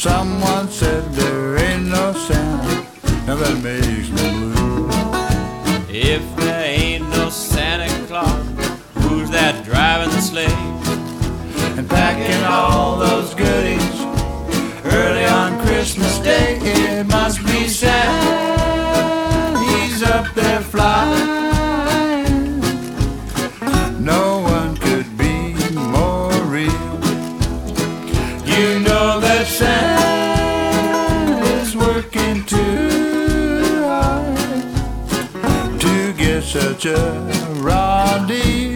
Someone said there ain't no Santa, and that makes me blue. If there ain't no Santa Claus, who's that driving the sleigh and packing all those goodies early on Christmas Day? It must be Santa, he's up there flying. No one could be more real. You know that Santa's working too hard to get such a raw deal.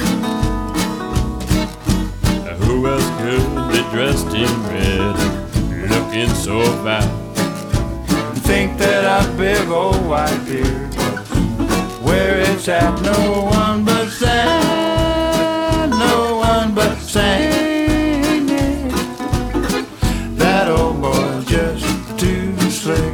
Who else could be dressed in red, looking so fine? Think that our big old white beard was where it's at. No one but Santa, no one but Santa. That old boy's just too slick.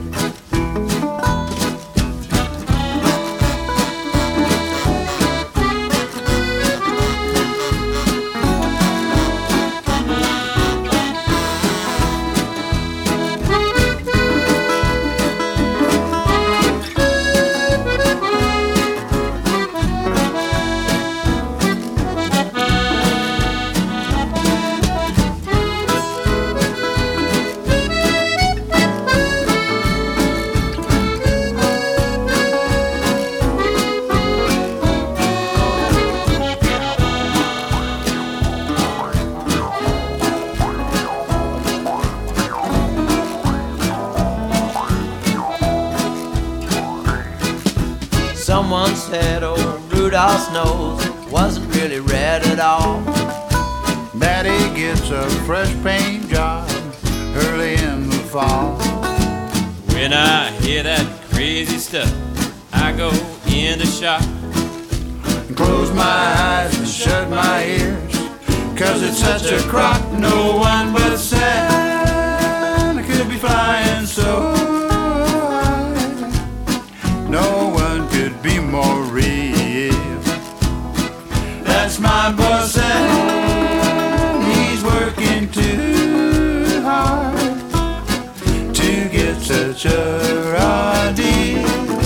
Someone said old Rudolph's nose wasn't really red at all. Daddy gets a fresh paint job early in the fall. When I hear that crazy stuff, I go in the shop And close my eyes and shut my ears, 'cause it's such a crock. No one but Santa could be flying so high. No one could be more real. That's my boy Santa, he's working too hard to get such a raw deal.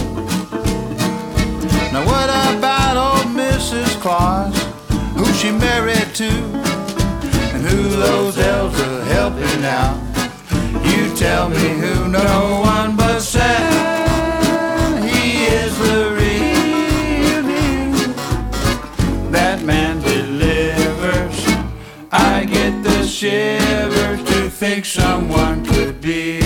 Now what about old Mrs. Claus, who she married to, and who those elves are helping out? You tell me who. No one but Santa, he is the real deal. That man delivers. I get the shivers to think someone could be